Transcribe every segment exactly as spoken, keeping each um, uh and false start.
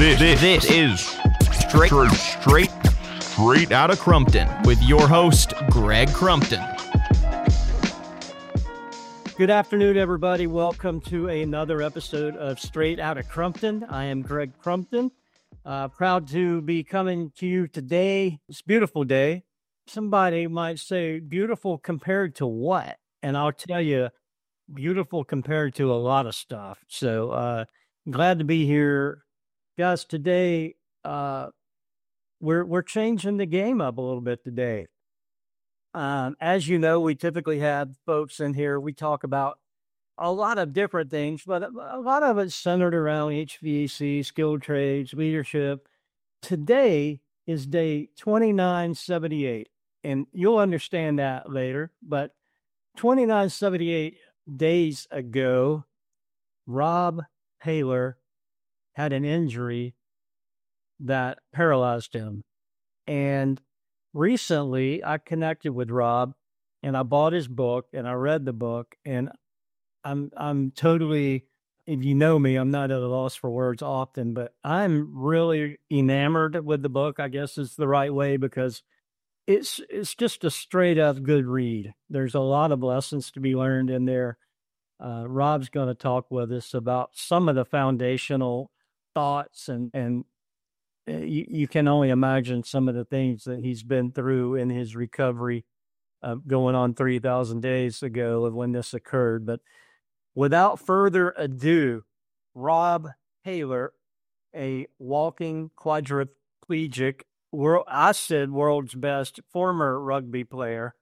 This, this, this is straight, straight, straight out of Crumpton with your host, Greg Crumpton. Good afternoon, everybody. Welcome to another episode of Straight Outta Crumpton. I am Greg Crumpton. Uh, proud to be coming to you today. It's a beautiful day. Somebody might say, beautiful compared to what? And I'll tell you, beautiful compared to a lot of stuff. So uh, glad to be here. Guys, today uh, we're we're changing the game up a little bit today. Um, as you know, we typically have folks in here. We talk about a lot of different things, but a lot of it's centered around H V A C, skilled trades, leadership. Today is day twenty-nine seventy-eight, and you'll understand that later. But twenty-nine seventy-eight days ago, Rob Haler had an injury that paralyzed him. And recently, I connected with Rob, and I bought his book, and I read the book, and I'm I'm totally, if you know me, I'm not at a loss for words often, but I'm really enamored with the book, I guess is the right way, because it's it's just a straight up good read. There's a lot of lessons to be learned in there. Uh, Rob's going to talk with us about some of the foundational thoughts, and and you, you can only imagine some of the things that he's been through in his recovery, uh, going on three thousand days ago of when this occurred. But without further ado, Rob Haler, a walking quadriplegic, world, I said world's best former rugby player,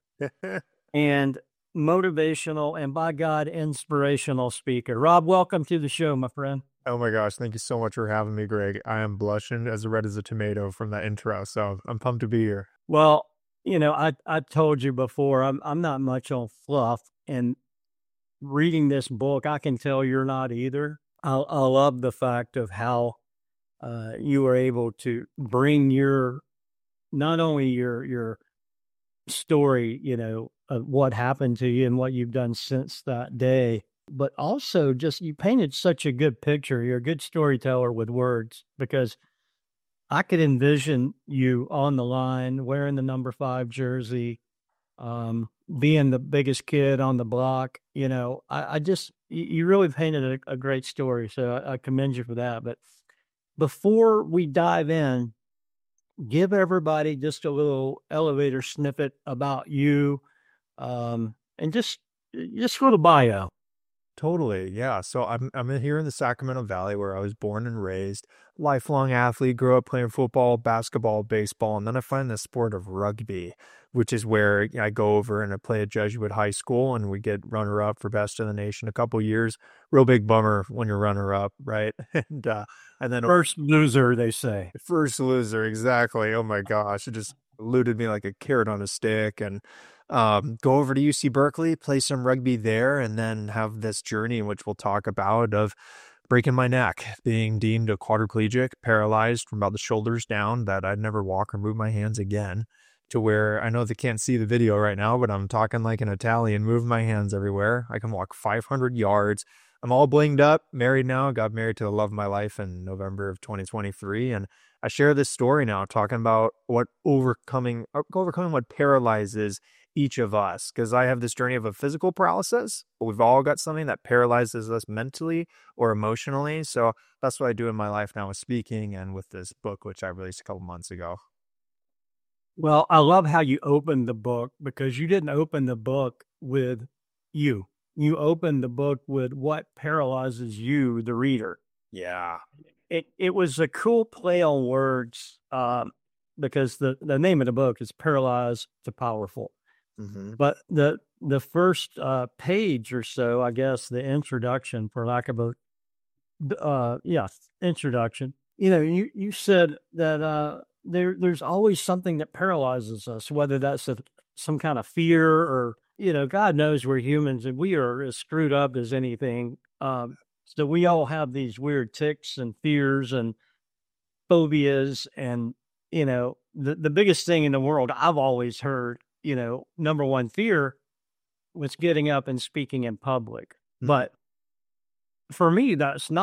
and motivational and, by God, inspirational speaker. Rob, welcome to the show, my friend. Oh my gosh, thank you so much for having me, Greg. I am blushing as red as a tomato from that intro, so I'm pumped to be here. Well, you know, I I told you before, I'm I'm not much on fluff, and reading this book, I can tell you're not either. I, I love the fact of how uh, you were able to bring your, not only your your story, you know, of what happened to you and what you've done since that day, but also just you painted such a good picture. You're a good storyteller with words, because I could envision you on the line wearing the number five jersey, um, being the biggest kid on the block. You know, I, I just, you, you really painted a, a great story. So I, I commend you for that. But before we dive in, give everybody just a little elevator snippet about you, um, and just, just a little bio. Totally, yeah. So I'm I'm here in the Sacramento Valley where I was born and raised, lifelong athlete, grew up playing football, basketball, baseball, and then I find the sport of rugby, which is where I go over and I play at Jesuit High School, and we get runner-up for best in the nation a couple years. Real big bummer when you're runner-up, right? and uh, and then First loser, they say. First loser, exactly. Oh my gosh, it just eluded me like a carrot on a stick. And um, go over to U C Berkeley, play some rugby there, and then have this journey, which we'll talk about, of breaking my neck, being deemed a quadriplegic, paralyzed from about the shoulders down, that I'd never walk or move my hands again, to where I know they can't see the video right now, but I'm talking like an Italian, moving my hands everywhere. I can walk five hundred yards. I'm all blinged up, married now, got married to the love of my life in November of twenty twenty-three. And I share this story now, talking about what overcoming, overcoming what paralyzes each of us, because I have this journey of a physical paralysis, but we've all got something that paralyzes us mentally or emotionally. So that's what I do in my life now with speaking and with this book, which I released a couple months ago. Well, I love how you opened the book, because you didn't open the book with you. You opened the book with what paralyzes you, the reader. Yeah. It it was a cool play on words, um, because the, the name of the book is Paralyzed to Powerful. Mm-hmm. But the the first uh, page or so, I guess, the introduction, for lack of a, uh, yeah, introduction. You know, you, you said that uh, there there's always something that paralyzes us, whether that's a, some kind of fear or, you know, God knows we're humans and we are as screwed up as anything. Um, so we all have these weird tics and fears and phobias. And, you know, the, the biggest thing in the world I've always heard, you know, number one fear was getting up and speaking in public. Mm-hmm. But for me, that's not.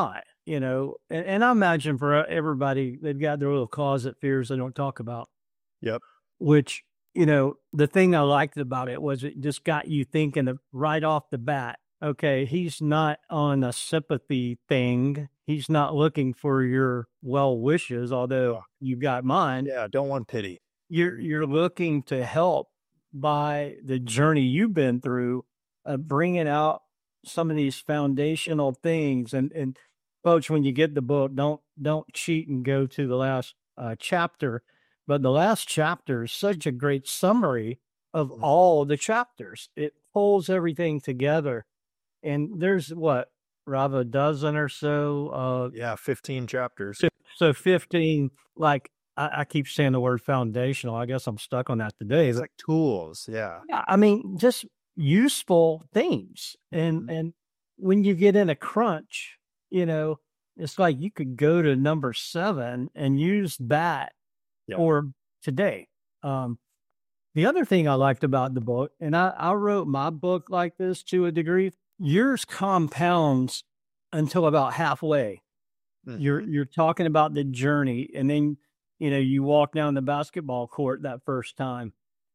you know, and, and I imagine for everybody, they've got their little closet fears they don't talk about. Yep. Which, you know, the thing I liked about it was it just got you thinking of right off the bat, okay, he's not on a sympathy thing. He's not looking for your well wishes, although you got mine. Yeah, don't want pity. You're you're looking to help by the journey you've been through, uh, bringing out some of these foundational things. And and folks, when you get the book, don't don't cheat and go to the last uh, chapter. But the last chapter is such a great summary of all the chapters. It pulls everything together. And there's what, Rob, a dozen or so? Uh, yeah, fifteen chapters. So, so fifteen, like, I, I keep saying the word foundational. I guess I'm stuck on that today. It's like tools. Yeah. Yeah. I mean, just useful things. And, mm-hmm. and when you get in a crunch, you know, it's like you could go to number seven and use that. Yep. Or today. Um, the other thing I liked about the book, and I, I wrote my book like this to a degree, yours compounds until about halfway. Mm-hmm. You're you're talking about the journey, and then, you know, you walk down the basketball court that first time.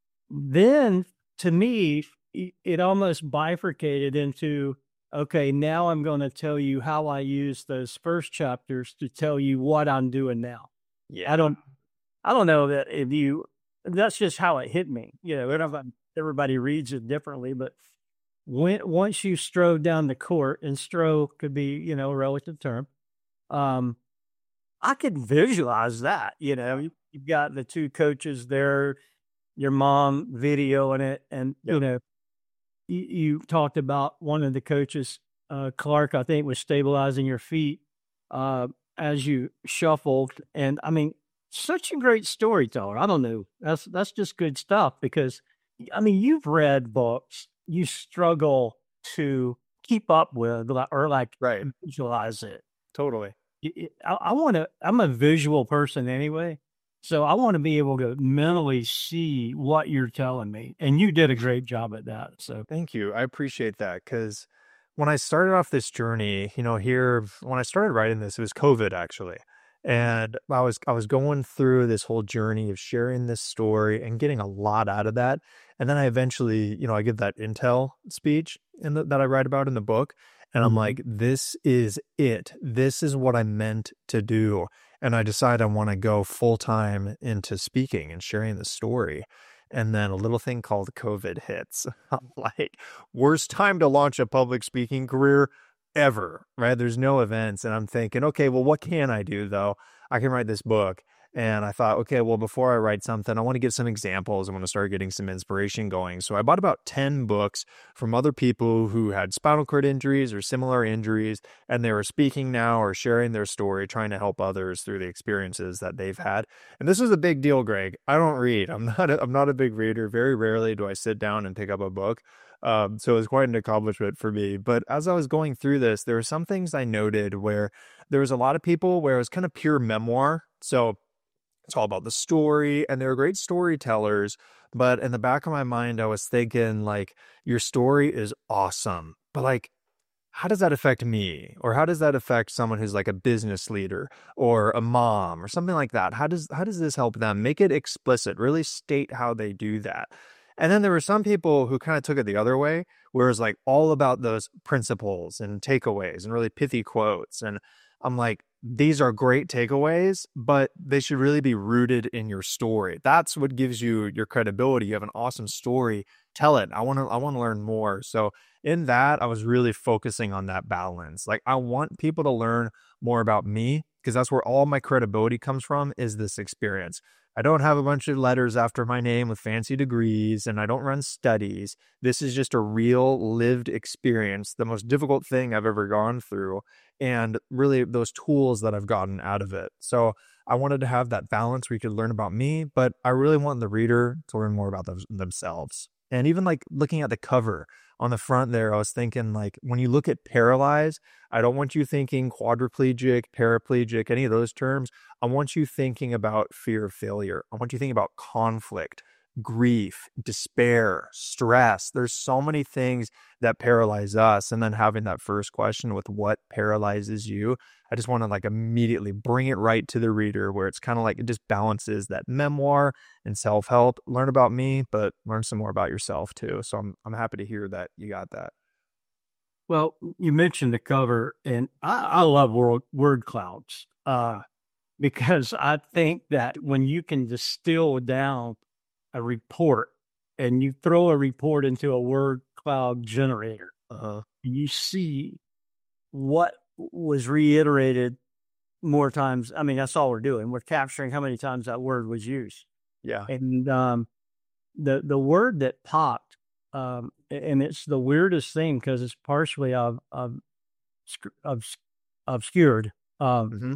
Then, to me, it almost bifurcated into, okay, now I'm going to tell you how I use those first chapters to tell you what I'm doing now. Yeah, I don't. I don't know that if you, that's just how it hit me. You know, everybody reads it differently, but when, once you strode down the court, and stroll could be, you know, a relative term, um, I could visualize that. You know, you, you've got the two coaches there, your mom videoing it, and, yep. you know, you, you talked about one of the coaches, uh, Clark, I think, was stabilizing your feet uh, as you shuffled. And I mean, such a great storyteller. I don't know. That's that's just good stuff because, I mean, you've read books you struggle to keep up with or like right. visualize it. Totally. I, I want to, I'm a visual person anyway. So I want to be able to mentally see what you're telling me. And you did a great job at that. So thank you. I appreciate that because when I started off this journey, you know, here, when I started writing this, it was COVID actually. And I was I was going through this whole journey of sharing this story and getting a lot out of that. And then I eventually, you know, I give that Intel speech in the, that I write about in the book. And I'm mm-hmm. like, this is it. This is what I meant to do. And I decide I want to go full time into speaking and sharing the story. And then a little thing called COVID hits. I'm like, worst time to launch a public speaking career ever, right? There's no events. And I'm thinking, okay, well, what can I do though? I can write this book. And I thought, okay, well, before I write something, I want to give some examples. I want to start getting some inspiration going. So I bought about ten books from other people who had spinal cord injuries or similar injuries, and they were speaking now or sharing their story, trying to help others through the experiences that they've had. And this is a big deal, Greg. I don't read. I'm not a, I'm not a big reader. Very rarely do I sit down and pick up a book. Um, so it was quite an accomplishment for me. But as I was going through this, there were some things I noted where there was a lot of people where it was kind of pure memoir. So it's all about the story, and they're great storytellers. But in the back of my mind, I was thinking, like, your story is awesome, but like, how does that affect me? Or how does that affect someone who's like a business leader or a mom or something like that? How does how does this help them? Make it explicit, really state how they do that. And then there were some people who kind of took it the other way, where it's like all about those principles and takeaways and really pithy quotes. And I'm like, these are great takeaways, but they should really be rooted in your story. That's what gives you your credibility. You have an awesome story. Tell it. I want to I want to learn more. So in that, I was really focusing on that balance. Like, I want people to learn more about me, because that's where all my credibility comes from, is this experience. I don't have a bunch of letters after my name with fancy degrees, and I don't run studies. This is just a real lived experience, the most difficult thing I've ever gone through, and really those tools that I've gotten out of it. So I wanted to have that balance where you could learn about me, but I really want the reader to learn more about them, themselves. And even like looking at the cover on the front there, I was thinking, like, when you look at paralyzed, I don't want you thinking quadriplegic, paraplegic, any of those terms. I want you thinking about fear of failure. I want you thinking about conflict, grief, despair, stress. There's so many things that paralyze us. And then having that first question with what paralyzes you, I just want to like immediately bring it right to the reader, where it's kind of like it just balances that memoir and self-help. Learn about me, but learn some more about yourself too. So I'm I'm happy to hear that you got that. Well, you mentioned the cover, and I, I love word, word clouds uh, because I think that when you can distill down a report and you throw a report into a word cloud generator, Uh-huh. you see what was reiterated more times. I mean, that's all we're doing. We're capturing how many times that word was used. Yeah. And um, the the word that popped, um, and it's the weirdest thing because it's partially of, of, of obscured, um, Mm-hmm.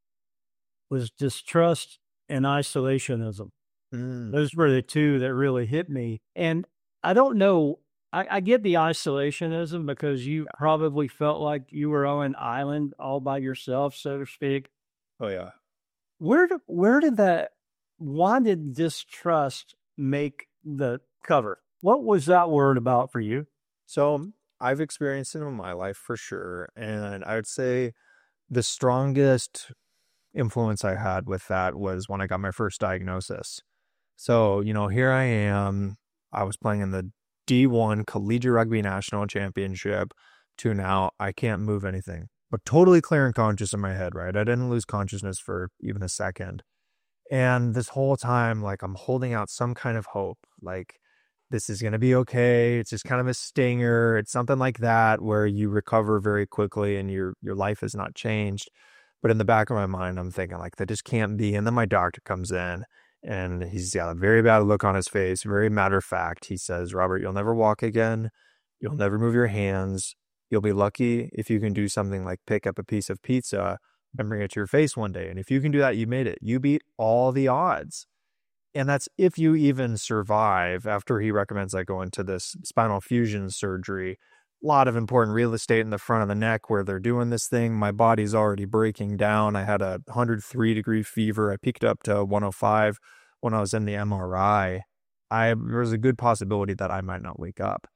was distrust and isolationism. Mm. Those were the two that really hit me. And I don't know, I, I get the isolationism because you probably felt like you were on an island all by yourself, so to speak. Oh yeah. Where did, where did that, why did distrust make the cover? What was that word about for you? So I've experienced it in my life for sure. And I would say the strongest influence I had with that was when I got my first diagnosis. So, you know, here I am. I was playing in the D one Collegiate Rugby National Championship to now I can't move anything, but totally clear and conscious in my head, right? I didn't lose consciousness for even a second. And this whole time, like, I'm holding out some kind of hope, like, this is going to be okay. It's just kind of a stinger. It's something like that where you recover very quickly and your your life has not changed. But in the back of my mind, I'm thinking like that just can't be. And then my doctor comes in and he's got a very bad look on his face, very matter of fact. He says, Robert, you'll never walk again. You'll never move your hands. You'll be lucky if you can do something like pick up a piece of pizza and bring it to your face one day. And if you can do that, you made it. You beat all the odds. And that's if you even survive. After he recommends I go into this spinal fusion surgery, a lot of important real estate in the front of the neck where they're doing this thing. My body's already breaking down. I had a one hundred three degree fever. I peaked up to one oh five when I was in the M R I. I, there was a good possibility that I might not wake up.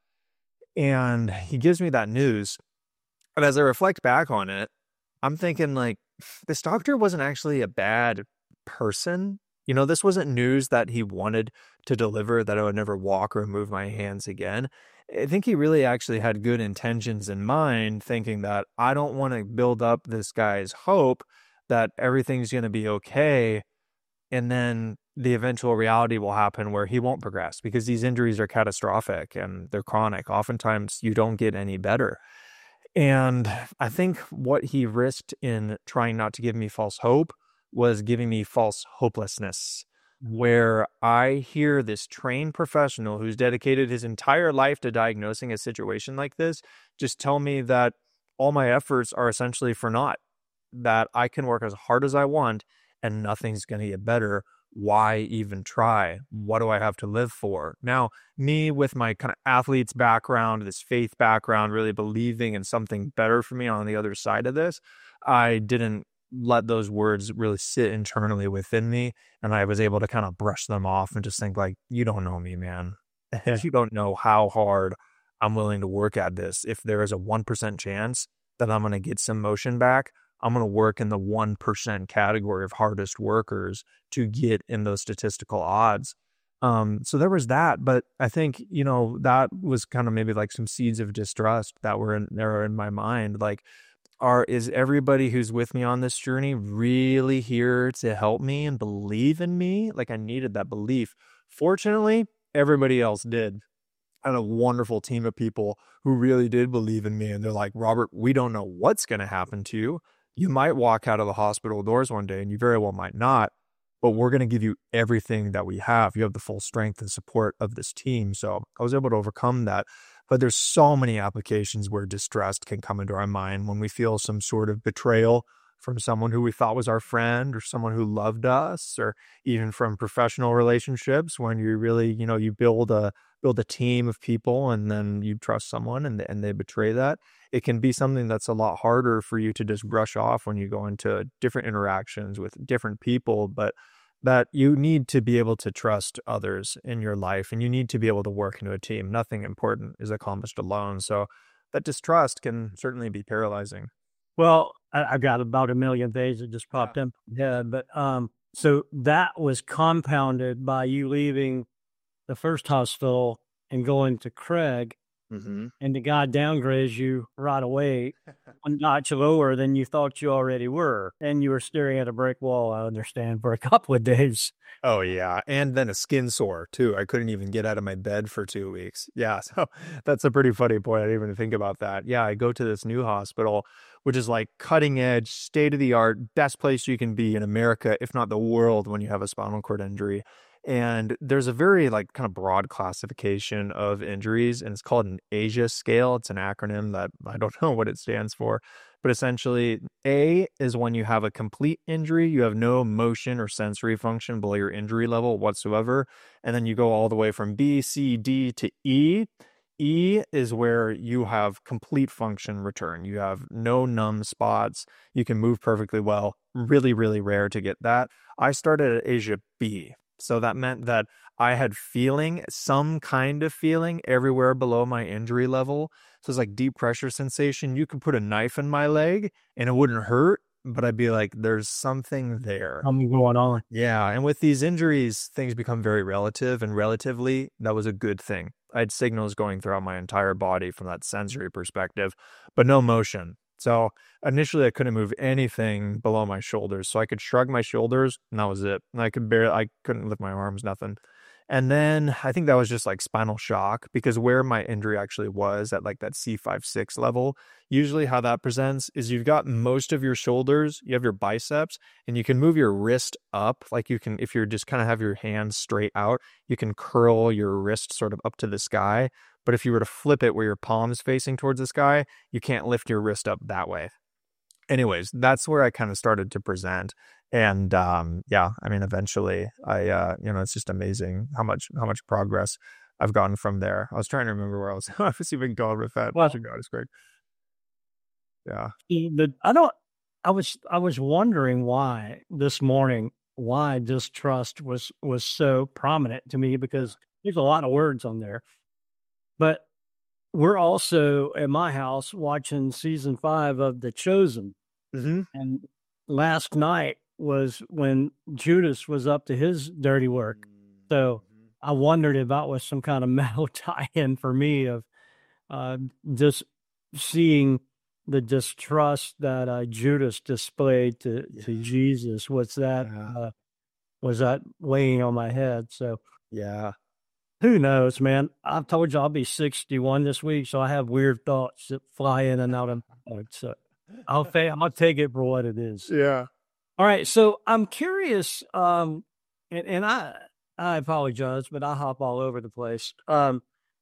And he gives me that news. And as I reflect back on it, I'm thinking like, this doctor wasn't actually a bad person. You know, this wasn't news that he wanted to deliver, that I would never walk or move my hands again. I think he really actually had good intentions in mind, thinking that I don't want to build up this guy's hope that everything's going to be okay. And then the eventual reality will happen where he won't progress because these injuries are catastrophic and they're chronic. Oftentimes you don't get any better. And I think what he risked in trying not to give me false hope was giving me false hopelessness, where I hear this trained professional who's dedicated his entire life to diagnosing a situation like this just tell me that all my efforts are essentially for naught, that I can work as hard as I want and nothing's going to get better. Why even try? What do I have to live for? Now, me with my kind of athlete's background, this faith background, really believing in something better for me on the other side of this, I didn't let those words really sit internally within me. And I was able to kind of brush them off and just think like, you don't know me, man. You don't know how hard I'm willing to work at this. If there is a one percent chance that I'm going to get some motion back, I'm going to work in the one percent category of hardest workers to get in those statistical odds. Um, so there was that, but I think, you know, that was kind of maybe like some seeds of distrust that were in there in my mind. Like, Are is everybody who's with me on this journey really here to help me and believe in me? Like I needed that belief. Fortunately, everybody else did. I had a wonderful team of people who really did believe in me. And they're like, Robert, we don't know what's going to happen to you. You might walk out of the hospital doors one day and you very well might not, but we're going to give you everything that we have. You have the full strength and support of this team. So I was able to overcome that. But there's so many applications where distrust can come into our mind when we feel some sort of betrayal from someone who we thought was our friend or someone who loved us, or even from professional relationships when you really, you know, you build a build a team of people and then you trust someone and, and they betray that. It can be something that's a lot harder for you to just brush off when you go into different interactions with different people. But that you need to be able to trust others in your life, and you need to be able to work into a team. Nothing important is accomplished alone. So that distrust can certainly be paralyzing. Well, I, I got about a million things that just popped in my head, but um, so that was compounded by you leaving the first hospital and going to Craig, Mm-hmm. and the guy downgrades you right away, a notch lower than you thought you already were, and you were staring at a brick wall. I understand, for a couple of days. Oh, yeah. And then a skin sore, too. I couldn't even get out of my bed for two weeks. Yeah. So that's a pretty funny point. I didn't even think about that. Yeah. I go to this new hospital, which is like cutting edge, state of the art, best place you can be in America, if not the world, when you have a spinal cord injury. And there's a very like kind of broad classification of injuries, and it's called an ASIA scale. It's an acronym that I don't know what it stands for, but essentially A is when you have a complete injury, you have no motion or sensory function below your injury level whatsoever. And then you go all the way from B, C, D to E. E is where you have complete function return. You have no numb spots. You can move perfectly well. Really, really rare to get that. I started at ASIA B. So that meant that I had feeling, some kind of feeling everywhere below my injury level. So it's like deep pressure sensation. You could put a knife in my leg and it wouldn't hurt, but I'd be like, there's something there. I'm going on. Yeah. And with these injuries, things become very relative, and relatively, that was a good thing. I had signals going throughout my entire body from that sensory perspective, but no motion. So initially I couldn't move anything below my shoulders. So I could shrug my shoulders and that was it. And I could barely, I couldn't lift my arms, nothing. And then I think that was just like spinal shock, because where my injury actually was at like that C five six level, usually how that presents is you've got most of your shoulders, you have your biceps, and you can move your wrist up. Like you can, if you're just kind of have your hands straight out, you can curl your wrist sort of up to the sky. But if you were to flip it where your palm's facing towards the sky, you can't lift your wrist up that way. Anyways, that's where I kind of started to present. And um, yeah, I mean, eventually I, uh, you know, it's just amazing how much, how much progress I've gotten from there. I was trying to remember where I was, I was even going with that. Well, Oh, God, it's great. Yeah. the, I don't, I was, I was wondering why this morning, why distrust was, was so prominent to me, because there's a lot of words on there. But we're also at my house watching season five of The Chosen. Mm-hmm. And last night was when Judas was up to his dirty work. So I wondered if that was some kind of metal tie-in for me of uh, just seeing the distrust that uh, Judas displayed to, Yeah. to Jesus. What's that? Yeah. Uh, was that weighing on my head? So Yeah. who knows, man? I've told you I'll be sixty-one this week, so I have weird thoughts that fly in and out of my head. So I'll, fa- I'll take it for what it is. Yeah. All right, so I'm curious, um, and, and I I apologize, but I hop all over the place. Um,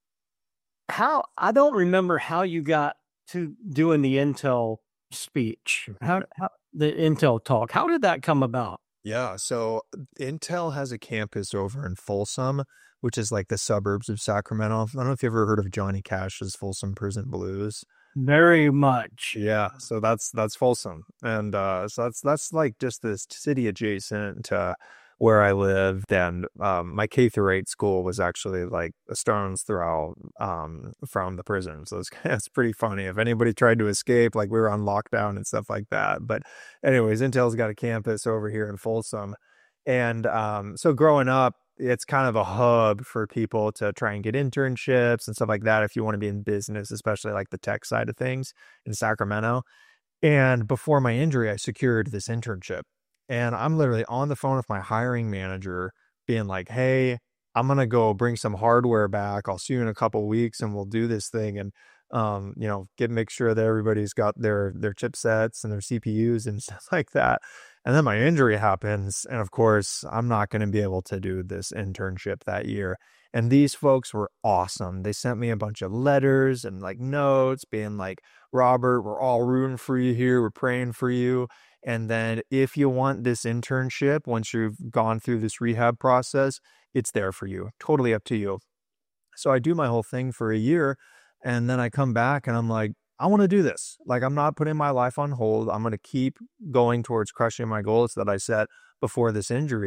how I don't remember how you got to doing the Intel speech, how, how the Intel talk. How did that come about? Yeah, so Intel has a campus over in Folsom, which is like the suburbs of Sacramento. I don't know if you ever heard of Johnny Cash's Folsom Prison Blues. Very much. Yeah, so that's that's Folsom, and uh, so that's that's like just this city adjacent to where I lived, and um, my K through eight school was actually like a stone's throw um, from the prison. So it's it's pretty funny. If anybody tried to escape, like we were on lockdown and stuff like that. But anyways, Intel's got a campus over here in Folsom, and um, so growing up, it's kind of a hub for people to try and get internships and stuff like that if you want to be in business, especially like the tech side of things in Sacramento. And before my injury, I secured this internship. And I'm literally on the phone with my hiring manager being like, hey, I'm going to go bring some hardware back. I'll see you in a couple of weeks and we'll do this thing. And, um, you know, get, make sure that everybody's got their, their chipsets and their C P Us and stuff like that. And then my injury happens. And of course, I'm not going to be able to do this internship that year. And these folks were awesome. They sent me a bunch of letters and like notes being like, Robert, we're all rooting for you here. We're praying for you. And then if you want this internship, once you've gone through this rehab process, it's there for you. Totally up to you. So I do my whole thing for a year. And then I come back and I'm like, I want to do this. Like, I'm not putting my life on hold. I'm going to keep going towards crushing my goals that I set before this injury.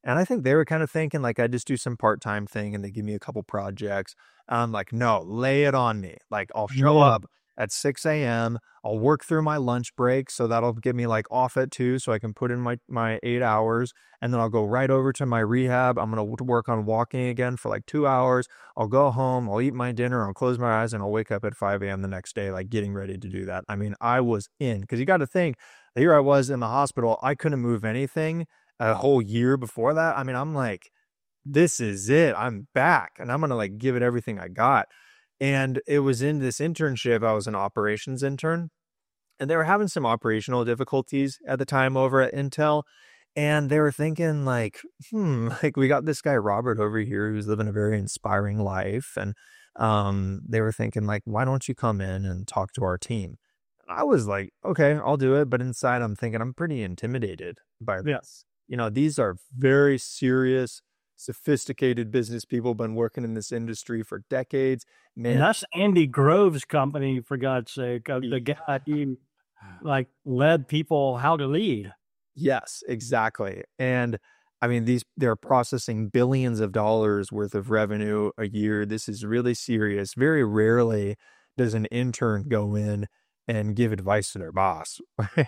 And I think they were kind of thinking like I just do some part-time thing and they give me a couple projects. I'm like, no, lay it on me. Like I'll show Yeah. up at six a.m. I'll work through my lunch break. So that'll give me like off at two. So I can put in my, my eight hours and then I'll go right over to my rehab. I'm going to work on walking again for like two hours. I'll go home. I'll eat my dinner. I'll close my eyes and I'll wake up at five a.m. the next day, like getting ready to do that. I mean, I was in because you got to think here I was in the hospital. I couldn't move anything a whole year before that. I mean, I'm like, this is it. I'm back and I'm going to like give it everything I got. And it was in this internship. I was an operations intern and they were having some operational difficulties at the time over at Intel. And they were thinking like, hmm, like we got this guy, Robert, over here who's living a very inspiring life. And um, they were thinking like, why don't you come in and talk to our team? And I was like, okay, I'll do it. But inside I'm thinking I'm pretty intimidated by this. Yes. You know, these are very serious, sophisticated business people, been working in this industry for decades. Man, And that's Andy Grove's company, for God's sake. Uh, the guy he like led people how to lead. yes, exactly. And I mean, these they're processing billions of dollars worth of revenue a year. This is really serious. Very rarely does an intern go in and give advice to their boss.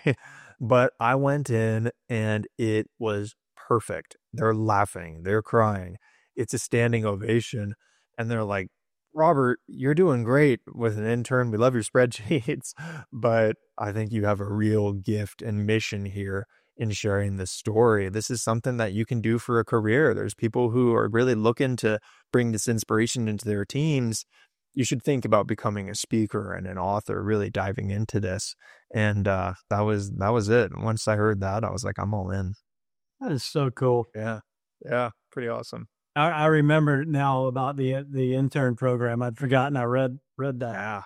But I went in and it was perfect. They're laughing, they're crying. It's a standing ovation. And they're like, Robert, you're doing great with an intern. We love your spreadsheets, but I think you have a real gift and mission here in sharing this story. This is something that you can do for a career. There's people who are really looking to bring this inspiration into their teams. You should think about becoming a speaker and an author, really diving into this. And uh, that was that was it. Once I heard that, I was like, I'm all in. That is so cool. Yeah. Yeah. Pretty awesome. I, I remember now about the the intern program. I'd forgotten I read read that. Yeah.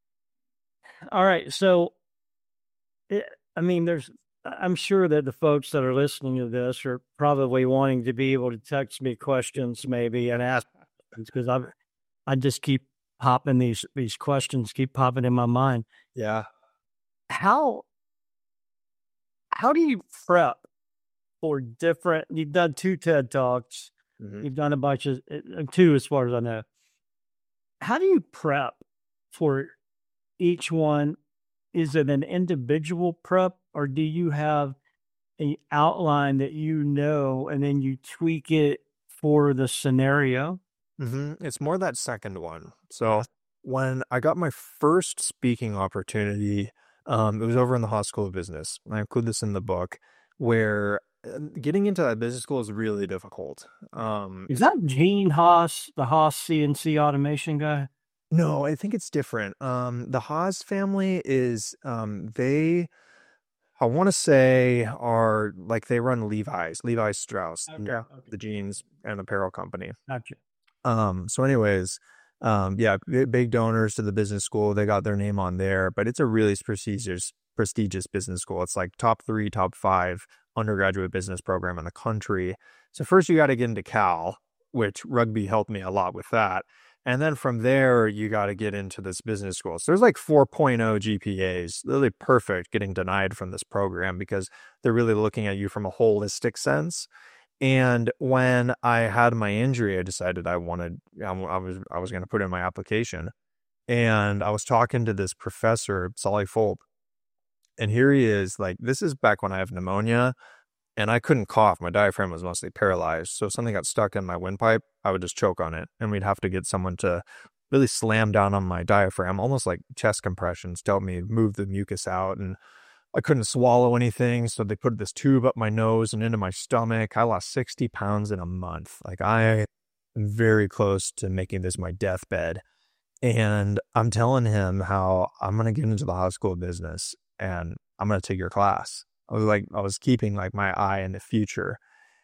All right, so it, I mean, there's. I'm sure that the folks that are listening to this are probably wanting to be able to text me questions, maybe, and ask because I I just keep popping these these questions keep popping in my mind. Yeah. How how do you prep for different? You've done two TED Talks. Mhm. You've done a bunch of uh, two, as far as I know. How do you prep for each one? Is it an individual prep, or do you have an outline that you know, and then you tweak it for the scenario? hmm It's more that second one. So when I got my first speaking opportunity, um, it was over in the Haas School of Business. I include this in the book, where uh, getting into that business school is really difficult. Um, Is that Gene Haas, the Haas C N C automation guy? no, I think it's different. Um, the Haas family is um, they, I want to say, are like they run Levi's, Levi Strauss, Okay, yeah, okay. the jeans and apparel company. Gotcha. Um, so anyways, um, yeah, b- big donors to the business school. They got their name on there, but it's a really prestigious, prestigious business school. It's like top three, top five undergraduate business program in the country. So first you got to get into Cal, which rugby helped me a lot with that. And then from there, you got to get into this business school. So there's like four point oh G P As, really perfect getting denied from this program because they're really looking at you from a holistic sense. And when I had my injury, I decided I wanted, I was, I was going to put in my application. And I was talking to this professor, Solly Fulp. And here he is, like, this is back when I have pneumonia and I couldn't cough. My diaphragm was mostly paralyzed. So if something got stuck in my windpipe, I would just choke on it. And we'd have to get someone to really slam down on my diaphragm, almost like chest compressions, to help me move the mucus out. And I couldn't swallow anything, so they put this tube up my nose and into my stomach. I lost sixty pounds in a month. Like, I am very close to making this my deathbed. And I'm telling him how I'm going to get into the Haas School of Business and I'm going to take your class. I was like, I was keeping like my eye in the future.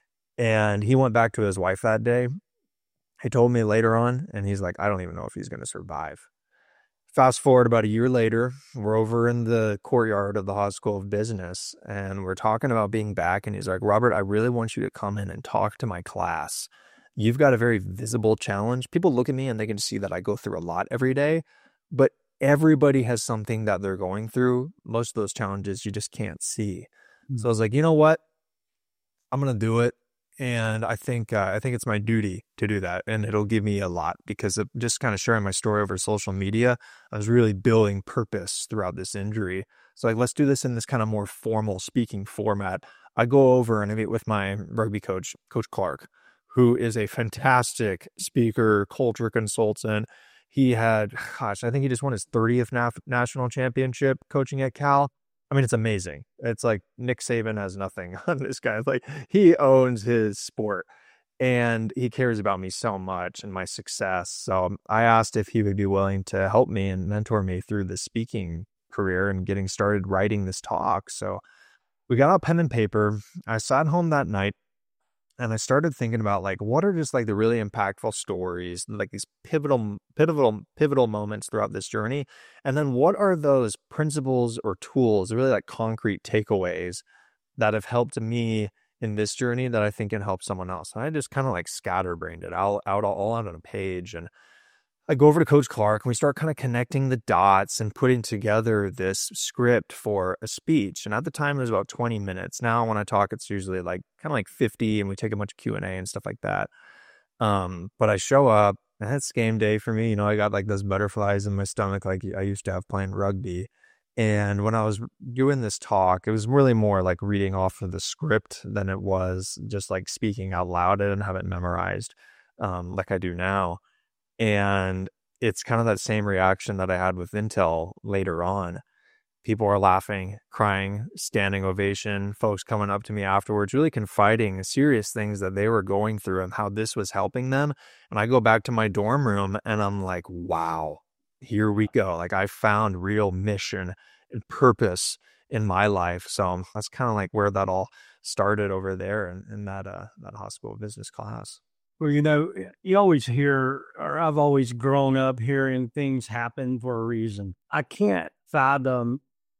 And he went back to his wife that day. He told me later on, and he's like, I don't even know if he's going to survive. Fast forward about a year later, we're over in the courtyard of the Haas School of Business, and we're talking about being back. And he's like, Robert, I really want you to come in and talk to my class. You've got a very visible challenge. People look at me and they can see that I go through a lot every day, but everybody has something that they're going through. Most of those challenges you just can't see. Mm-hmm. So I was like, you know what? I'm going to do it. And I think uh, I think it's my duty to do that, and it'll give me a lot because of just kind of sharing my story over social media. I was really building purpose throughout this injury. So like, let's do this in this kind of more formal speaking format. I go over and I meet with my rugby coach, Coach Clark, who is a fantastic speaker, culture consultant. He had, gosh, I think he just won his thirtieth naf- national championship coaching at Cal. I mean, it's amazing. It's like Nick Saban has nothing on this guy. Like, he owns his sport and he cares about me so much and my success. So I asked if he would be willing to help me and mentor me through the speaking career and getting started writing this talk. So we got out pen and paper. I sat home that night and I started thinking about like, what are just like the really impactful stories, like these pivotal, pivotal, pivotal moments throughout this journey. And then what are those principles or tools, really like concrete takeaways that have helped me in this journey that I think can help someone else. And I just kind of like scatterbrained it all out, all out on a page. And I go over to Coach Clark and we start kind of connecting the dots and putting together this script for a speech. And at the time, it was about twenty minutes. Now, when I talk, it's usually like kind of like fifty, and we take a bunch of Q and A and stuff like that. Um, but I show up, and it's game day for me. You know, I got like those butterflies in my stomach like I used to have playing rugby. And when I was doing this talk, it was really more like reading off of the script than it was just like speaking out loud. I didn't have it memorized um, like I do now. And it's kind of that same reaction that I had with Intel later on. People are laughing, crying, standing ovation, folks coming up to me afterwards, really confiding serious things that they were going through and how this was helping them. And I go back to my dorm room and I'm like, wow, here we go. Like, I found real mission and purpose in my life. So that's kind of like where that all started over there in, in that, uh, that hospital business class. Well, you know, you always hear, or I've always grown up hearing things happen for a reason. I can't fathom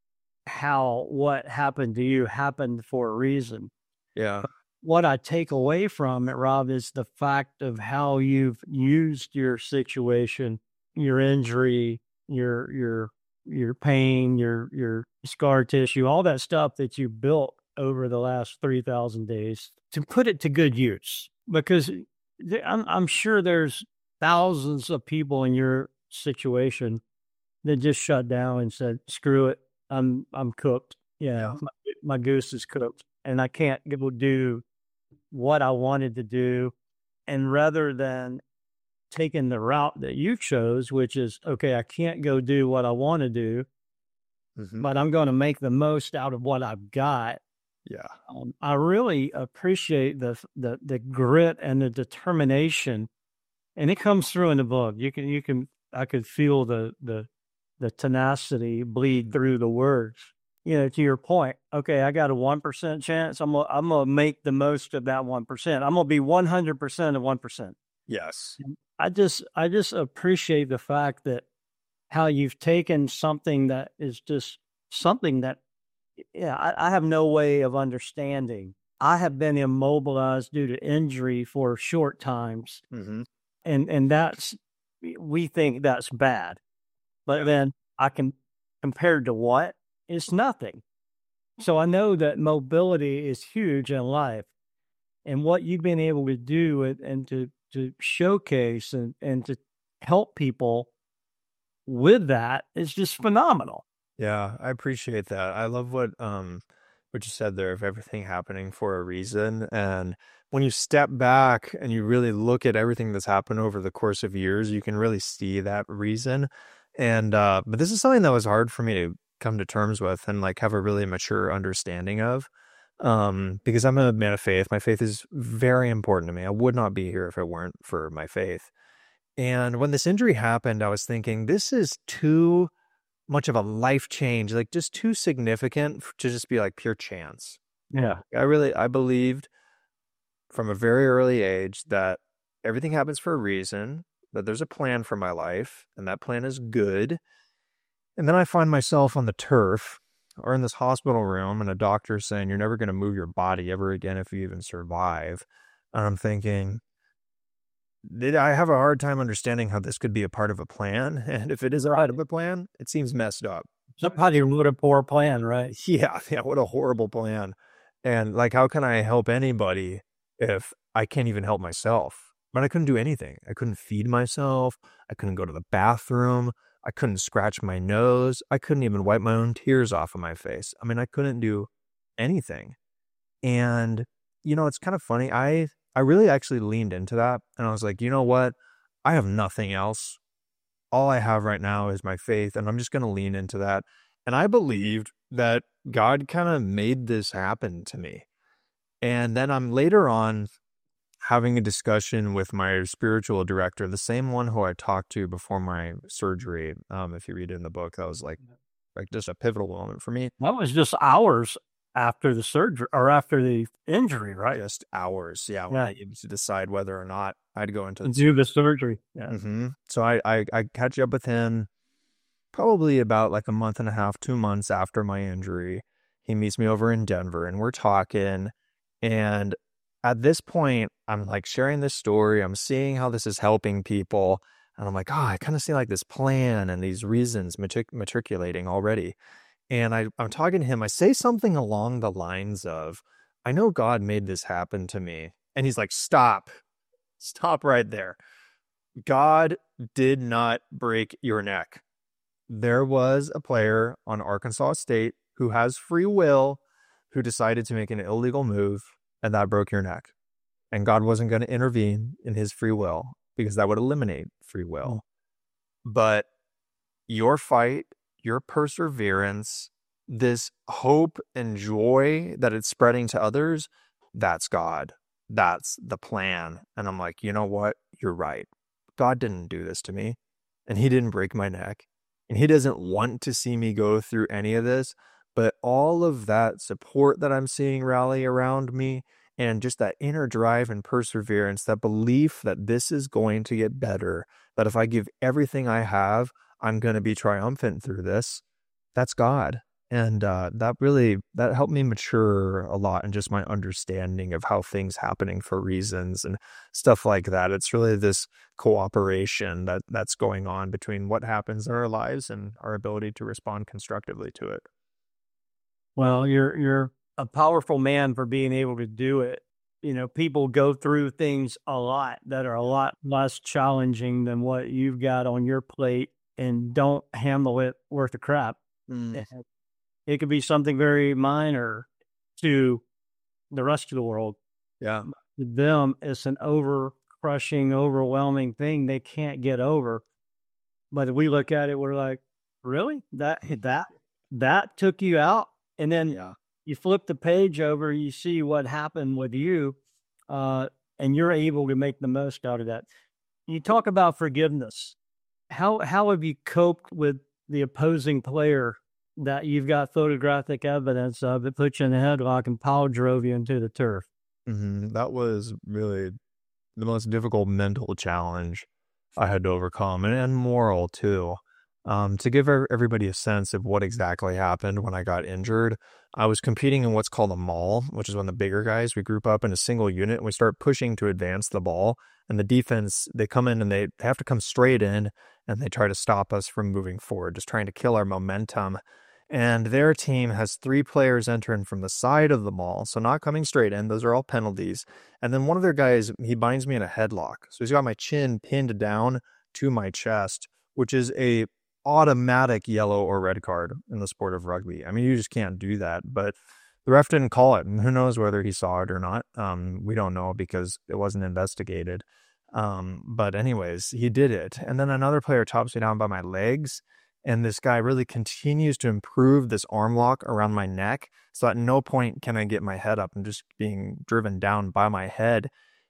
how what happened to you happened for a reason. Yeah. What I take away from it, Rob, is the fact of how you've used your situation, your injury, your your your pain, your your scar tissue, all that stuff that you built over the last three thousand days to put it to good use. Because I'm, I'm sure there's thousands of people in your situation that just shut down and said, screw it. I'm, I'm cooked. Yeah. My, my goose is cooked and I can't go do what I wanted to do. And rather than taking the route that you chose, which is, okay, I can't go do what I want to do, mm-hmm. but I'm going to make the most out of what I've got. Yeah. Um, I really appreciate the, the, the grit and the determination, and it comes through in the book. You can, you can, I could feel the, the, the tenacity bleed through the words, you know, to your point. Okay. I got a one percent chance. I'm gonna, I'm going to make the most of that one percent. I'm going to be one hundred percent of one percent. Yes. I just, I just appreciate the fact that how you've taken something that is just something that, yeah, I, I have no way of understanding. I have been immobilized due to injury for short times. Mm-hmm. And, and that's, we think that's bad, but yeah. Then I can, compared to what? It's nothing. So I know that mobility is huge in life, and what you've been able to do and, and to, to showcase and, and to help people with that is just phenomenal. Yeah, I appreciate that. I love what um what you said there, of everything happening for a reason. And when you step back and you really look at everything that's happened over the course of years, you can really see that reason. And uh but this is something that was hard for me to come to terms with and like have a really mature understanding of. Um, because I'm a man of faith. My faith is very important to me. I would not be here if it weren't for my faith. And when this injury happened, I was thinking, this is too much of a life change, like just too significant to just be like pure chance. Yeah. I really, I believed from a very early age that everything happens for a reason, that there's a plan for my life, and that plan is good. And then I find myself on the turf or in this hospital room and a doctor saying, you're never going to move your body ever again if you even survive. And I'm thinking, did I have a hard time understanding how this could be a part of a plan? And if it is a part of a plan, it seems messed up. Somebody wrote a poor plan, right? Yeah, yeah, what a horrible plan. And like, how can I help anybody if I can't even help myself? But I couldn't do anything. I couldn't feed myself. I couldn't go to the bathroom. I couldn't scratch my nose. I couldn't even wipe my own tears off of my face. I mean, I couldn't do anything. And, you know, it's kind of funny. I, I really actually leaned into that. And I was like, you know what? I have nothing else. All I have right now is my faith. And I'm just going to lean into that. And I believed that God kind of made this happen to me. And then I'm later on having a discussion with my spiritual director, the same one who I talked to before my surgery. Um, if you read it in the book, that was like, like just a pivotal moment for me. That was just hours after the surgery or after the injury, right? Just hours. Yeah. When Yeah. I needed to decide whether or not I'd go into the Do the surgery. Yeah. Mm-hmm. So I, I, I catch up with him probably about like a month and a half, two months after my injury. He meets me over in Denver and we're talking. And at this point, I'm like sharing this story. I'm seeing how this is helping people. And I'm like, oh, I kind of see like this plan and these reasons matric- matriculating already. And I, I'm talking to him. I say something along the lines of, I know God made this happen to me. And he's like, stop, stop right there. God did not break your neck. There was a player on Arkansas State who has free will, who decided to make an illegal move, and that broke your neck. And God wasn't going to intervene in his free will because that would eliminate free will. But your fight, your perseverance, this hope and joy that it's spreading to others, that's God. That's the plan. And I'm like, you know what? You're right. God didn't do this to me, and he didn't break my neck, and he doesn't want to see me go through any of this. But all of that support that I'm seeing rally around me, and just that inner drive and perseverance, that belief that this is going to get better, that if I give everything I have, I'm going to be triumphant through this, that's God. And uh, that really, that helped me mature a lot in just my understanding of how things happening for reasons and stuff like that. It's really this cooperation that that's going on between what happens in our lives and our ability to respond constructively to it. Well, you're you're a powerful man for being able to do it. You know, people go through things a lot that are a lot less challenging than what you've got on your plate and don't handle it worth a crap. Mm. It could be something very minor to the rest of the world. Yeah. To them, it's an over crushing, overwhelming thing they can't get over. But if we look at it, we're like, really? That that that took you out? And then Yeah. you flip the page over, you see what happened with you, uh, and you're able to make the most out of that. You talk about forgiveness. How how have you coped with the opposing player that you've got photographic evidence of that put you in the headlock and power drove you into the turf? Mm-hmm. That was really the most difficult mental challenge I had to overcome, and, and moral too. Um, to give everybody a sense of what exactly happened when I got injured, I was competing in what's called a maul, which is when the bigger guys, we group up in a single unit and we start pushing to advance the ball. And the defense, they come in and they have to come straight in and they try to stop us from moving forward, just trying to kill our momentum. And their team has three players entering from the side of the maul, so not coming straight in. Those are all penalties. And then one of their guys, he binds me in a headlock. So he's got my chin pinned down to my chest, which is a automatic yellow or red card in the sport of rugby. I mean, you just can't do that. But the ref didn't call it, and who knows whether he saw it or not. Um, we don't know because it wasn't investigated. Um, but anyways, he did it. And then another player tops me down by my legs. And this guy really continues to improve this arm lock around my neck. So at no point can I get my head up. I'm just being driven down by my head.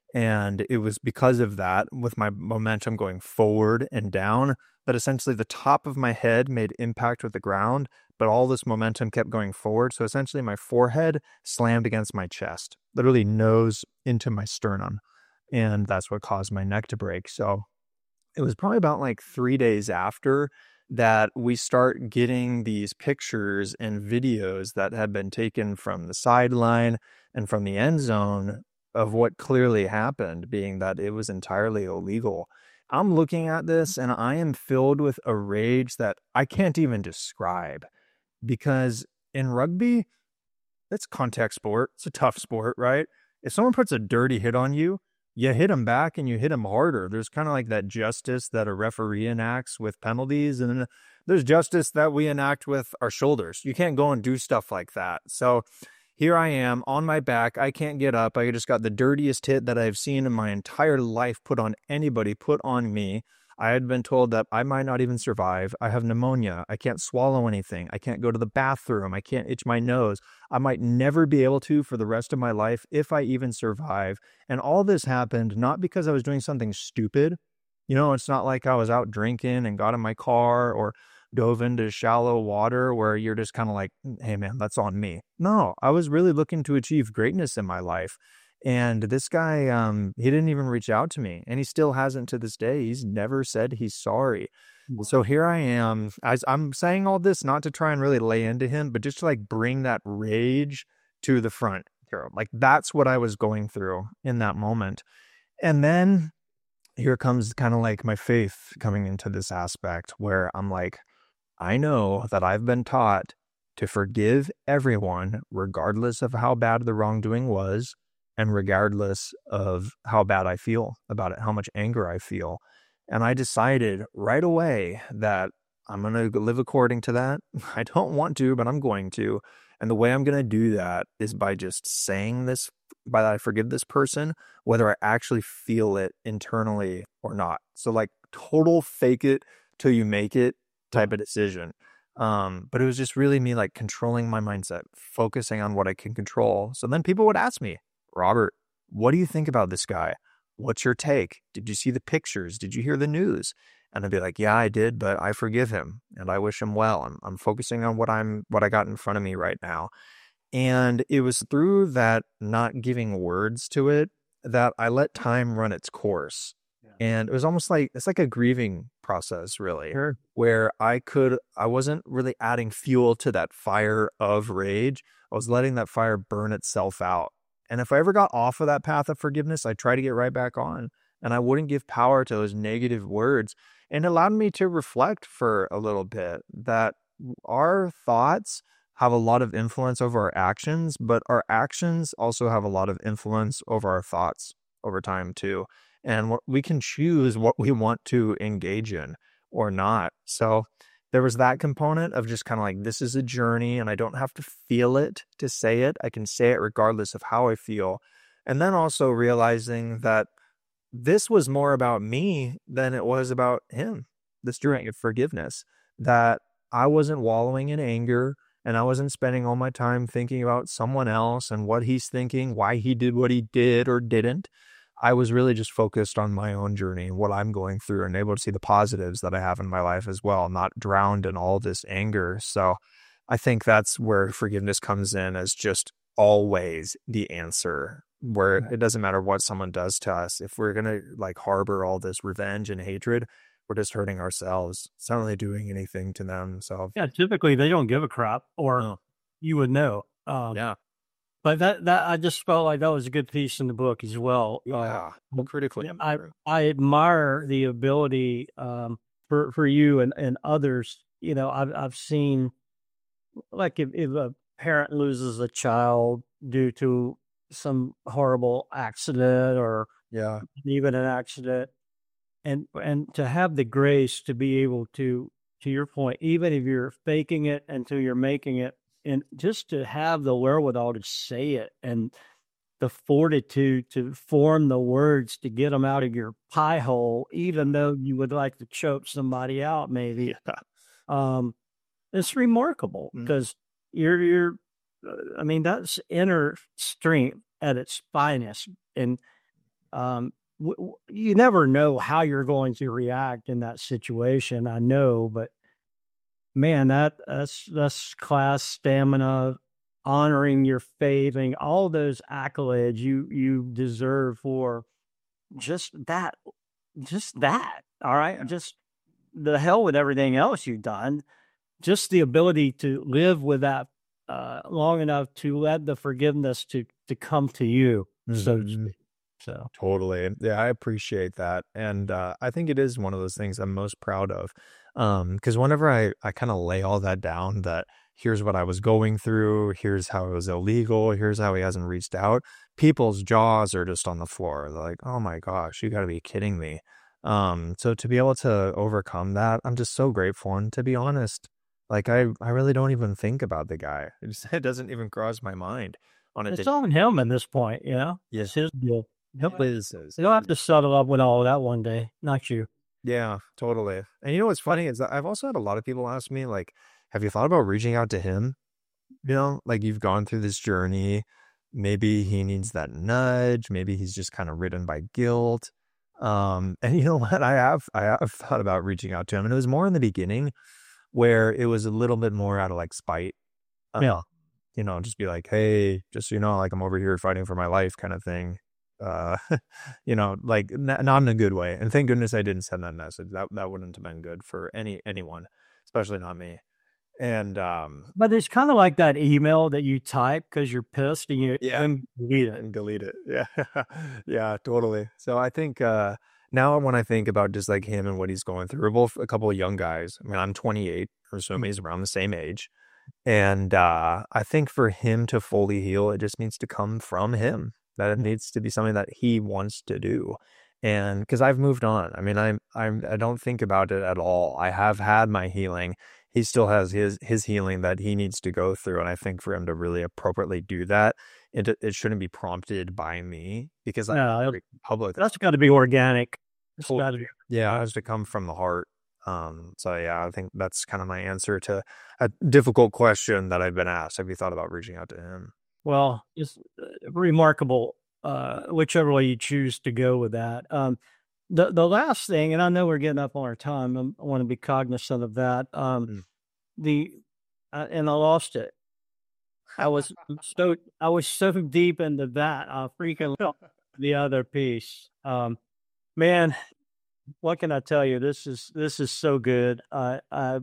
And it was because of that, with my momentum going forward and down, that essentially the top of my head made impact with the ground, but all this momentum kept going forward. So essentially my forehead slammed against my chest, literally nose into my sternum. And that's what caused my neck to break. So it was probably about like three days after that we start getting these pictures and videos that had been taken from the sideline and from the end zone of what clearly happened, being that it was entirely illegal. I'm looking at this and I am filled with a rage that I can't even describe, because in rugby, it's contact sport. It's a tough sport, right? if someone puts a dirty hit on you, you hit them back and you hit them harder. There's kind of like that justice that a referee enacts with penalties. And then there's justice that we enact with our shoulders. You can't go and do stuff like that. So here I am on my back. I can't get up. I just got the dirtiest hit that I've seen in my entire life put on anybody, put on me. I had been told that I might not even survive. I have pneumonia. I can't swallow anything. I can't go to the bathroom. I can't itch my nose. I might never be able to for the rest of my life if I even survive. And all this happened not because I was doing something stupid. You know, it's not like I was out drinking and got in my car or dove into shallow water where you're just kind of like, hey man, that's on me. No, I was really looking to achieve greatness in my life. And this guy, um, he didn't even reach out to me, and he still hasn't to this day. He's never said he's sorry. So here I am. As I'm saying all this, not to try and really lay into him, but just to like bring that rage to the front. Like that's what I was going through in that moment. And then here comes kind of like my faith coming into this aspect where I'm like, I know that I've been taught to forgive everyone, regardless of how bad the wrongdoing was. And regardless of how bad I feel about it, how much anger I feel. And I decided right away that I'm going to live according to that. I don't want to, but I'm going to. And the way I'm going to do that is by just saying this, by that I forgive this person, whether I actually feel it internally or not. So like total fake it till you make it type of decision. Um, but it was just really me like controlling my mindset, focusing on what I can control. So then people would ask me, Robert, what do you think about this guy? What's your take? Did you see the pictures? Did you hear the news? And I'd be like, yeah, I did, but I forgive him and I wish him well. I'm, I'm focusing on what I'm, what I got in front of me right now. And it was through that not giving words to it that I let time run its course. Yeah. And it was almost like, it's like a grieving process, really, sure. Where I could, I wasn't really adding fuel to that fire of rage. I was letting that fire burn itself out. And if I ever got off of that path of forgiveness, I'd try to get right back on. And I wouldn't give power to those negative words. And it allowed me to reflect for a little bit that our thoughts have a lot of influence over our actions, but our actions also have a lot of influence over our thoughts over time too. And what we can choose what we want to engage in or not. So there was that component of just kind of like, this is a journey and I don't have to feel it to say it. I can say it regardless of how I feel. And then also realizing that this was more about me than it was about him, this journey of forgiveness, that I wasn't wallowing in anger and I wasn't spending all my time thinking about someone else and what he's thinking, why he did what he did or didn't. I was really just focused on my own journey and what I'm going through and able to see the positives that I have in my life as well, not drowned in all this anger. So I think that's where forgiveness comes in as just always the answer, where it doesn't matter what someone does to us. If we're going to like harbor all this revenge and hatred, we're just hurting ourselves. It's not really doing anything to them. So yeah, typically they don't give a crap, or no. You would know. Um, yeah. But that, that I just felt like that was a good piece in the book as well. Yeah, uh, critically. I I admire the ability um, for for you and, and others. You know, I've I've seen like if, if a parent loses a child due to some horrible accident or yeah, even an accident, and and to have the grace to be able to, to your point, even if you're faking it until you're making it. And just to have the wherewithal to say it and the fortitude to form the words to get them out of your pie hole, even though you would like to choke somebody out, maybe. Yeah. Um, it's remarkable because mm-hmm. you're, you're, uh, I mean, that's inner strength at its finest. And um, w- w- you never know how you're going to react in that situation. I know, but man, that that's that's class, stamina, honoring your faith, and all those accolades you you deserve for just that, just that. All right, yeah. Just the hell with everything else you've done. Just the ability to live with that uh, long enough to let the forgiveness to to come to you, mm-hmm. so to speak. So totally, yeah, I appreciate that, and uh, I think it is one of those things I'm most proud of. Um, because whenever I, I kind of lay all that down, that here's what I was going through, here's how it was illegal, here's how he hasn't reached out, people's jaws are just on the floor. They're like, oh my gosh, you got to be kidding me. Um, so to be able to overcome that, I'm just so grateful. And to be honest, like I, I really don't even think about the guy. It, just, it doesn't even cross my mind on a It's day. on him at this point, you know? Yeah. It's his deal. He'll, It is. is. he'll have to settle up with all of that one day, not you. Yeah, totally. And you know what's funny is that I've also had a lot of people ask me, like, have you thought about reaching out to him? You know, like you've gone through this journey. Maybe he needs that nudge. Maybe he's just kind of ridden by guilt. Um, and you know what? I have I have thought about reaching out to him. And it was more in the beginning where it was a little bit more out of like spite. Uh, Yeah. You know, just be like, hey, just so you know, like I'm over here fighting for my life kind of thing. Uh, you know, like n- not in a good way. And thank goodness I didn't send that message. That that wouldn't have been good for any anyone, especially not me. And um, But it's kind of like that email that you type because you're pissed and you Yeah. and delete it. and delete it. Yeah, yeah, totally. So I think uh, now when I think about just like him and what he's going through, we're both a couple of young guys. I mean, I'm twenty-eight, or so he's around the same age. And uh, I think for him to fully heal, it just needs to come from him. That it needs to be something that he wants to do. And because I've moved on, I mean, I'm, I'm, I don't think about it at all. I have had my healing. He still has his, his healing that he needs to go through. And I think for him to really appropriately do that, it, it shouldn't be prompted by me because I'm No, very public. That's got to be organic. It's Totally. got to be. Yeah, it has to come from the heart. Um, so yeah, I think that's kind of my answer to a difficult question that I've been asked. Have you thought about reaching out to him? Well, it's uh, remarkable, uh, whichever way you choose to go with that. Um, the the last thing, and I know we're getting up on our time. I'm, I want to be cognizant of that. Um, Mm. the uh, and I lost it. I was so I was so deep into that. I freaking lost the other piece. Um, man, what can I tell you? This is this is so good. I I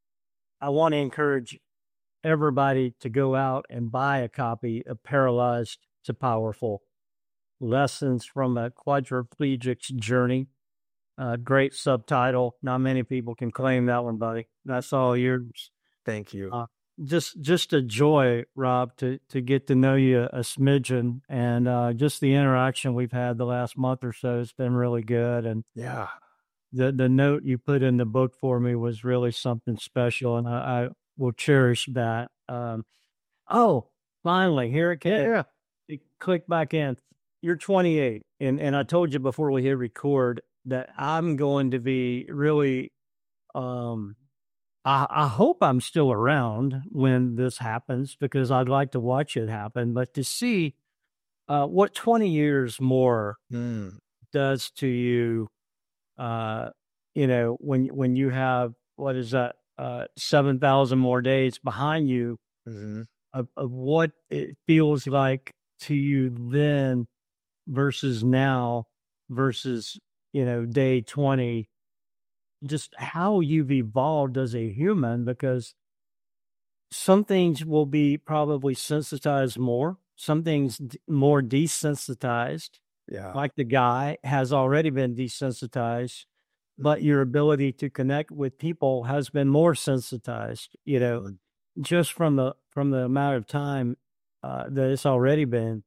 I want to encourage everybody to go out and buy a copy of Paralyzed to Powerful: Lessons from a Quadriplegic's Journey. Uh, great subtitle. Not many people can claim that one, buddy. That's all yours. Thank you. Uh, just just a joy, Rob, to to get to know you a smidgen, and uh, just the interaction we've had the last month or so has been really good. And Yeah. the the note you put in the book for me was really something special, and I, I will cherish that. Um, oh, finally, here it came. Yeah. It clicked back in. You're twenty-eight, and and I told you before we hit record that I'm going to be really. Um, I, I hope I'm still around when this happens because I'd like to watch it happen. But to see uh, what twenty years more Mm. does to you, uh, you know, when when you have what is that, uh, seven thousand more days behind you hmm of, of what it feels like to you then versus now versus, you know, day twenty, just how you've evolved as a human, because some things will be probably sensitized more, some things d- more desensitized, Yeah. like the guy has already been desensitized, but your ability to connect with people has been more sensitized, you know, Mm. just from the from the amount of time uh, that it's already been.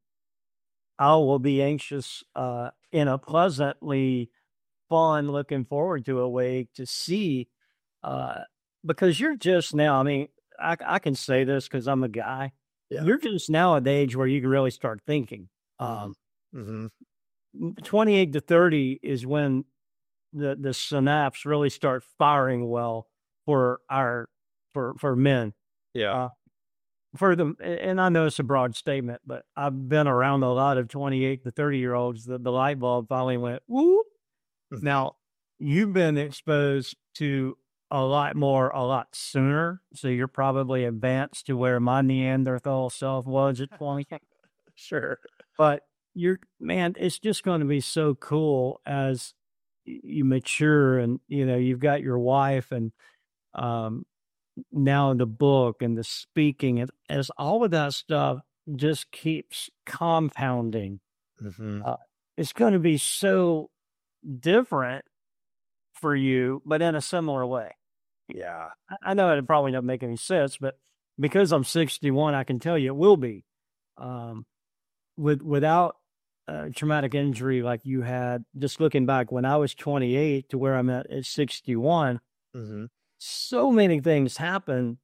I will be anxious uh, in a pleasantly fun, looking forward to a way to see, uh, because you're just now, I mean, I, I can say this because I'm a guy. Yeah. You're just now at the age where you can really start thinking. Um, hmm twenty-eight to thirty is when the, the synapse really start firing well for our, for, for men. Yeah. Uh, for them, and I know it's a broad statement, but I've been around a lot of twenty-eight to thirty year olds that the light bulb finally went, whoop. Mhm. Now, you've been exposed to a lot more, a lot sooner. So you're probably advanced to where my Neanderthal self was at twenty. Sure. But you're, man, it's just going to be so cool as y- you mature and, you know, you've got your wife and, um, now the book and the speaking, and as all of that stuff just keeps compounding, hmm uh, it's going to be so different for you, but in a similar way. Yeah. I- I know it probably doesn't make any sense, but because I'm sixty-one, I can tell you it will be. Um, with without uh, traumatic injury like you had, just looking back when I was twenty-eight to where I'm at at sixty-one, Mm-hmm. so many things happen.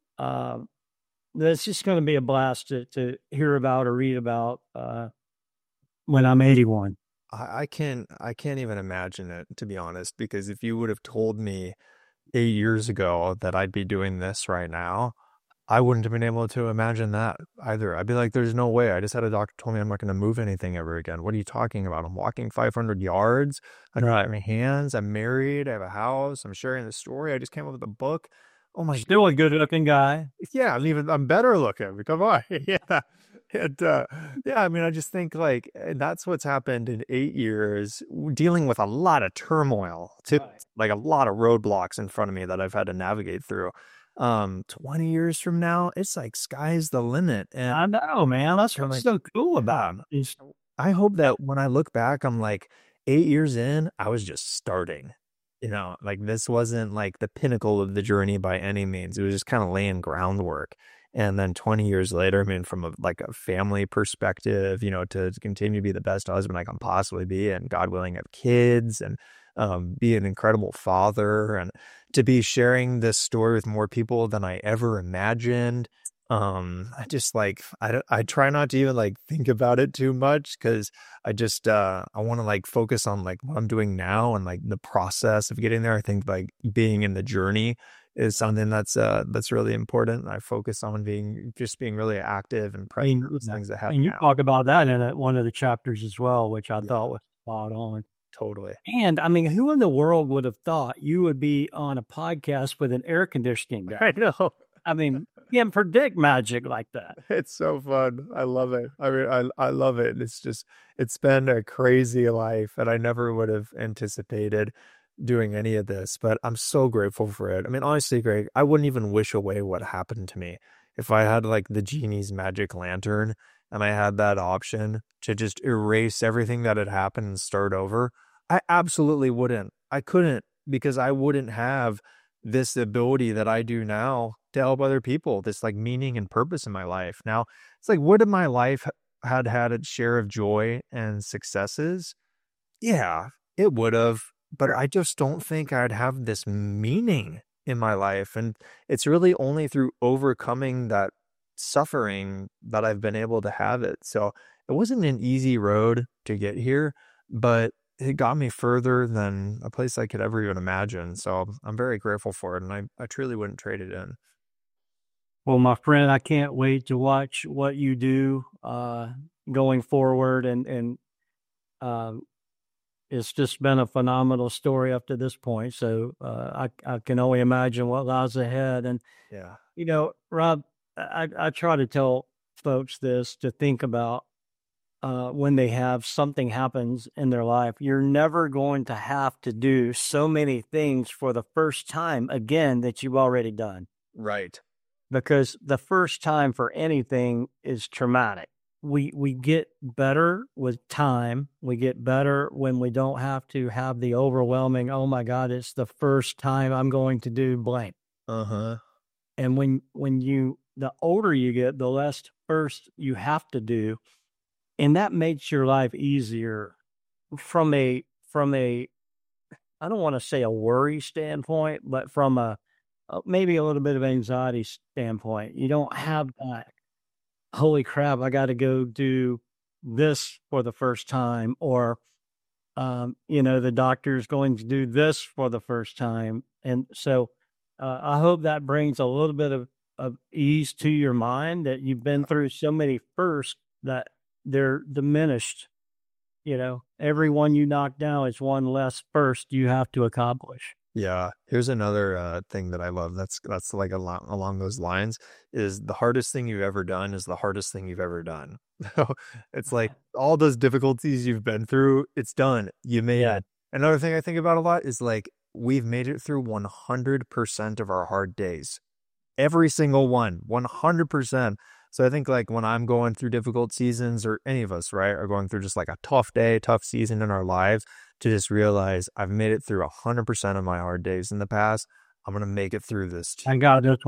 Um, that's just going to be a blast to, to hear about or read about uh, when I'm eighty-one. I, I can't I can't even imagine it, to be honest, because if you would have told me eight years ago that I'd be doing this right now, I wouldn't have been able to imagine that either. I'd be like, there's no way. I just had a doctor told me I'm not going to move anything ever again. What are you talking about? I'm walking five hundred yards. I don't have my hands. I'm married. I have a house. I'm sharing the story. I just came up with a book. Oh my, Still a good looking guy. yeah, I'm even, I'm better looking. Come on. Yeah. And, uh, yeah, I mean, I just think like and that's what's happened in eight years, dealing with a lot of turmoil, to, Right. like a lot of roadblocks in front of me that I've had to navigate through. Um, twenty years from now, it's like sky's the limit. And I know, man. That's I'm what's like, so cool about yeah, it. Is I hope that when I look back, I'm like, eight years in, I was just starting. You know, like this wasn't like the pinnacle of the journey by any means. It was just kind of laying groundwork. And then twenty years later, I mean, from a, like a family perspective, you know, to, to continue to be the best husband I can possibly be, and God willing, have kids and um, be an incredible father, and to be sharing this story with more people than I ever imagined. Um, I just like, I, don't- I try not to even like think about it too much, because I just, uh, I want to like focus on like what I'm doing now and like the process of getting there. I think like being in the journey is something that's, uh, that's really important. I focus on being, just being really active and I present mean, with things that happen and you now. talk about that in a, one of the chapters as well, which I Yeah. thought was spot on. Totally. And I mean, who in the world would have thought you would be on a podcast with an air conditioning guy? I know. I mean, you can predict magic like that. It's so fun. I love it. I mean, I I love it. It's just, it's been a crazy life, and I never would have anticipated doing any of this, but I'm so grateful for it. I mean, honestly, Greg, I wouldn't even wish away what happened to me if I had like the genie's magic lantern and I had that option to just erase everything that had happened and start over. I absolutely wouldn't. I couldn't, because I wouldn't have this ability that I do now to help other people, this like meaning and purpose in my life. Now, it's like, would my life had had its share of joy and successes? Yeah, it would have, but I just don't think I'd have this meaning in my life. And it's really only through overcoming that suffering that I've been able to have it. So it wasn't an easy road to get here, but it got me further than a place I could ever even imagine. So I'm very grateful for it, and I, I truly wouldn't trade it in. Well, my friend, I can't wait to watch what you do uh, going forward. And, and um, it's just been a phenomenal story up to this point. So uh, I, I can only imagine what lies ahead. And, Yeah. you know, Rob, I, I try to tell folks this to think about uh, when they have something happens in their life. You're never going to have to do so many things for the first time again that you've already done, Right. because the first time for anything is traumatic. We we get better with time. We get better when we don't have to have the overwhelming, oh my God, it's the first time I'm going to do blank. Uh-huh. And when when you the older you get, the less first you have to do. And that makes your life easier from a from a I don't want to say a worry standpoint, but from a uh, maybe a little bit of anxiety standpoint. You don't have that, holy crap, I got to go do this for the first time, or, um, you know, the doctor's going to do this for the first time. And so uh, I hope that brings a little bit of, of ease to your mind, that you've been through so many firsts that they're diminished. You know, every one you knock down is one less first you have to accomplish. Yeah. Here's another uh, thing that I love. That's that's like a lot along those lines, is the hardest thing you've ever done is the hardest thing you've ever done. So it's like all those difficulties you've been through, it's done. You made Yeah. it. Another thing I think about a lot is like, we've made it through one hundred percent of our hard days. Every single one, one hundred percent. So I think like when I'm going through difficult seasons, or any of us, right, are going through just like a tough day, tough season in our lives, to just realize I've made it through one hundred percent of my hard days in the past. I'm going to make it through this too. I got this one.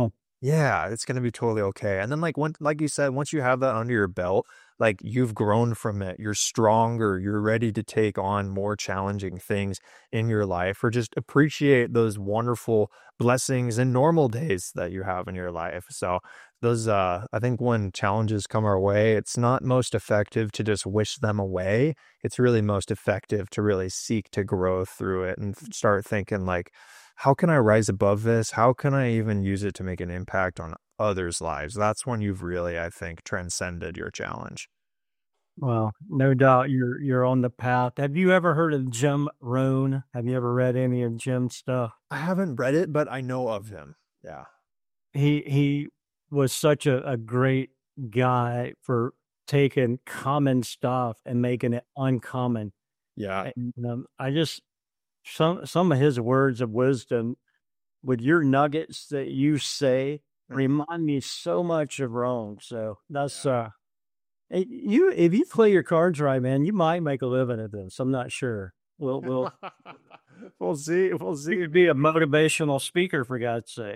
Yeah, it's gonna be totally okay. And then like when like you said, once you have that under your belt, like you've grown from it, you're stronger, you're ready to take on more challenging things in your life, or just appreciate those wonderful blessings and normal days that you have in your life. So those uh I think when challenges come our way, it's not most effective to just wish them away. It's really most effective to really seek to grow through it and f- start thinking like, how can I rise above this? How can I even use it to make an impact on others' lives? That's when you've really, I think, transcended your challenge. Well, no doubt you're you're on the path. Have you ever heard of Jim Rohn? Have you ever read any of Jim's stuff? I haven't read it, but I know of him. Yeah. He he was such a, a great guy for taking common stuff and making it uncommon. Yeah. And um, I just some some of his words of wisdom with your nuggets that you say Mm. remind me so much of Rome. So that's uh eh, you if you play your cards right, man, you might make a living at this. I'm not sure. We'll we'll We'll see. We'll you see. could be a motivational speaker for God's sake.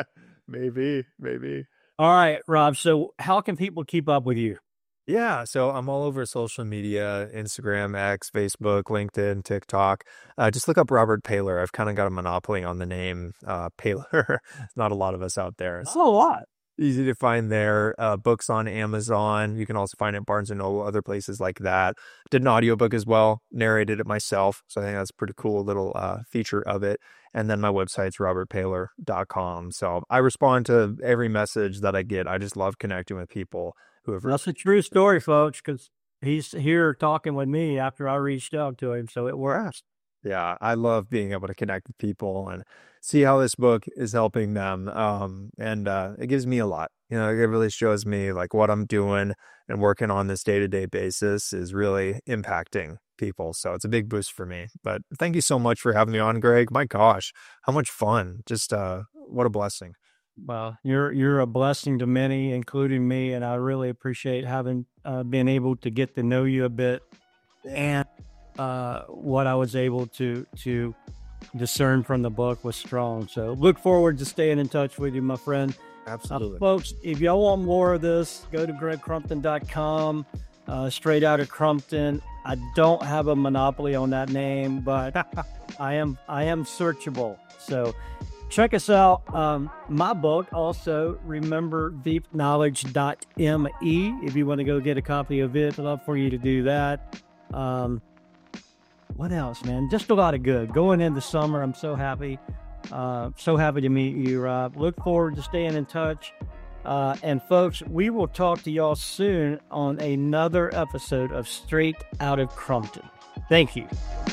Maybe, maybe. All right, Rob. So how can people keep up with you? Yeah, so I'm all over social media, Instagram, X, Facebook, LinkedIn, TikTok. Uh, just look up Robert Paler. I've kind of got a monopoly on the name uh, Paler. Not a lot of us out there. That's a lot. Easy to find there. Uh, books on Amazon. You can also find it at Barnes and Noble, other places like that. Did an audiobook as well, narrated it myself. So I think that's a pretty cool little uh, feature of it. And then my website's robert paler dot com. So I respond to every message that I get. I just love connecting with people who have. That's a true story, folks, because he's here talking with me after I reached out to him. So it works. Yeah, I love being able to connect with people and see how this book is helping them. Um, and uh, it gives me a lot. You know, it really shows me like what I'm doing and working on this day-to-day basis is really impacting people. So it's a big boost for me. But thank you so much for having me on, Greg. My gosh, how much fun. Just uh, what a blessing. Well, you're you're a blessing to many, including me, and I really appreciate having uh, been able to get to know you a bit and uh, what I was able to to discern from the book was strong. So look forward to staying in touch with you, my friend. Uh, Absolutely. folks, if y'all want more of this, go to greg crumpton dot com, uh, straight out of Crumpton. I don't have a monopoly on that name, but I am I am searchable. So check us out. Um, my book also, remember deep knowledge dot m e. If you want to go get a copy of it, I'd love for you to do that. Um, what else, man? Just a lot of good. Going into summer, I'm so happy. Uh, so happy to meet you, Rob. Look forward to staying in touch. Uh, and folks, we will talk to y'all soon on another episode of Straight Out of Crumpton. Thank you.